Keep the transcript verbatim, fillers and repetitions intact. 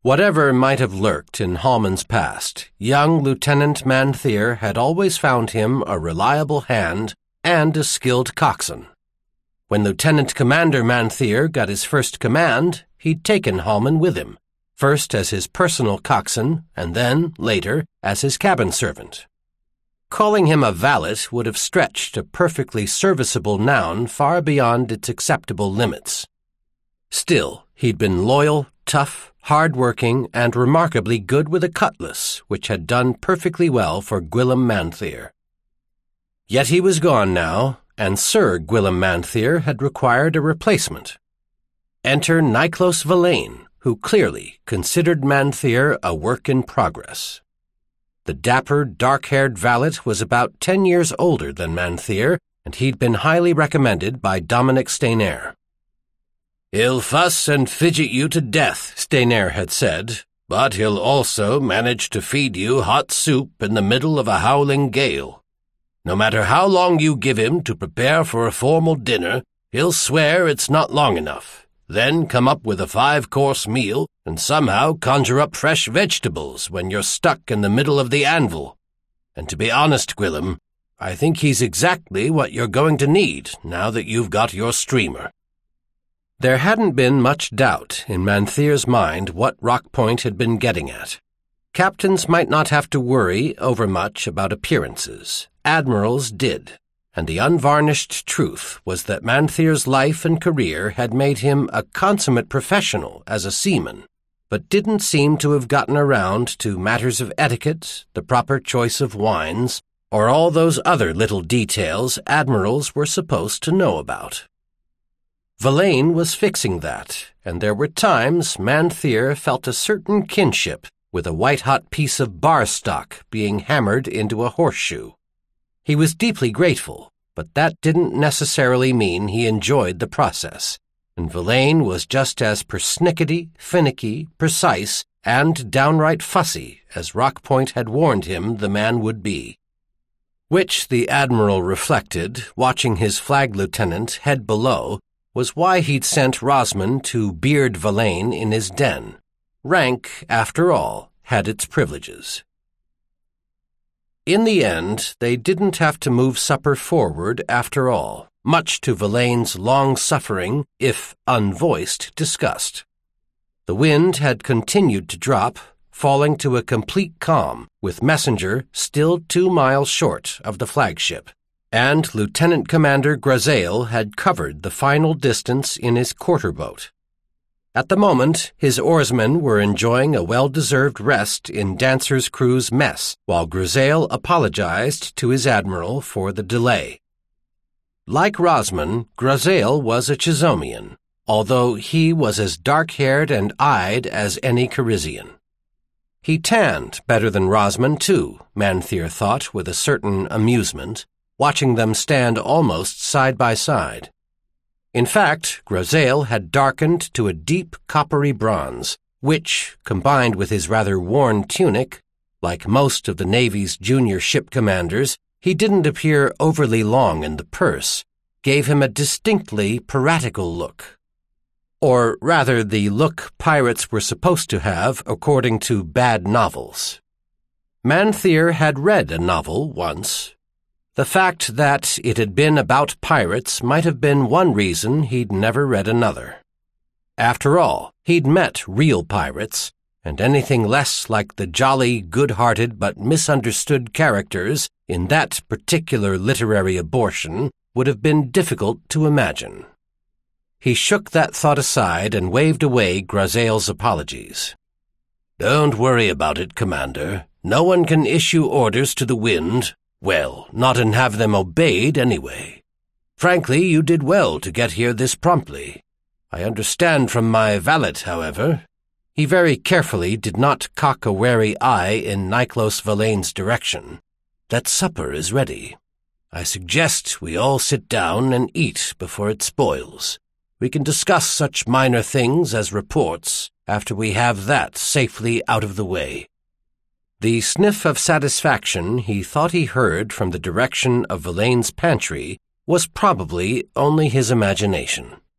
Whatever might have lurked in Hallman's past, young Lieutenant Manthier had always found him a reliable hand and a skilled coxswain. When Lieutenant Commander Manthier got his first command, he'd taken Hallman with him, first as his personal coxswain and then, later, as his cabin servant. Calling him a valet would have stretched a perfectly serviceable noun far beyond its acceptable limits. Still, he'd been loyal, tough, hard-working, and remarkably good with a cutlass, which had done perfectly well for Gwillem Manthier. Yet he was gone now, and Sir Gwillem Manthier had required a replacement. Enter Niklos Verlaine, who clearly considered Manthier a work in progress. The dapper, dark-haired valet was about ten years older than Manthier, and he'd been highly recommended by Dominic Staynaire. "He'll fuss and fidget you to death," Staynaire had said, "but he'll also manage to feed you hot soup in the middle of a howling gale. No matter how long you give him to prepare for a formal dinner, he'll swear it's not long enough, then come up with a five-course meal and somehow conjure up fresh vegetables when you're stuck in the middle of the anvil. And to be honest, Gwillem, I think he's exactly what you're going to need now that you've got your streamer." There hadn't been much doubt in Manthier's mind what Rock Point had been getting at. Captains might not have to worry overmuch about appearances. Admirals did, and the unvarnished truth was that Manthier's life and career had made him a consummate professional as a seaman, but didn't seem to have gotten around to matters of etiquette, the proper choice of wines, or all those other little details admirals were supposed to know about. Verlaine was fixing that, and there were times Manthier felt a certain kinship with a white-hot piece of bar stock being hammered into a horseshoe. He was deeply grateful, but that didn't necessarily mean he enjoyed the process, and Verlaine was just as persnickety, finicky, precise, and downright fussy as Rock Point had warned him the man would be. Which, the Admiral reflected, watching his flag lieutenant head below, was why he'd sent Rosman to beard Verlaine in his den. Rank, after all, had its privileges. In the end, they didn't have to move supper forward after all, much to Verlaine's long-suffering, if unvoiced, disgust. The wind had continued to drop, falling to a complete calm, with Messenger still two miles short of the flagship, and Lieutenant Commander Grazaille had covered the final distance in his quarter-boat. At the moment, his oarsmen were enjoying a well-deserved rest in Dancer's Crew's mess, while Grazaille apologized to his admiral for the delay. Like Rosman, Grazaille was a Chizomian, although he was as dark-haired and eyed as any Carizian. He tanned better than Rosman, too, Manthier thought with a certain amusement, watching them stand almost side by side. In fact, Grazaille had darkened to a deep coppery bronze, which, combined with his rather worn tunic, like most of the Navy's junior ship commanders, he didn't appear overly long in the purse, gave him a distinctly piratical look. Or rather, the look pirates were supposed to have according to bad novels. Manthier had read a novel once. The fact that it had been about pirates might have been one reason he'd never read another. After all, he'd met real pirates, and anything less like the jolly, good-hearted but misunderstood characters in that particular literary abortion would have been difficult to imagine. He shook that thought aside and waved away Grazaille's apologies. "Don't worry about it, Commander. No one can issue orders to the wind. Well, not and have them obeyed, anyway. Frankly, you did well to get here this promptly. I understand from my valet, however." He very carefully did not cock a wary eye in Niklos Verlaine's direction, "that supper is ready. I suggest we all sit down and eat before it spoils. We can discuss such minor things as reports after we have that safely out of the way." The sniff of satisfaction he thought he heard from the direction of Verlaine's pantry was probably only his imagination.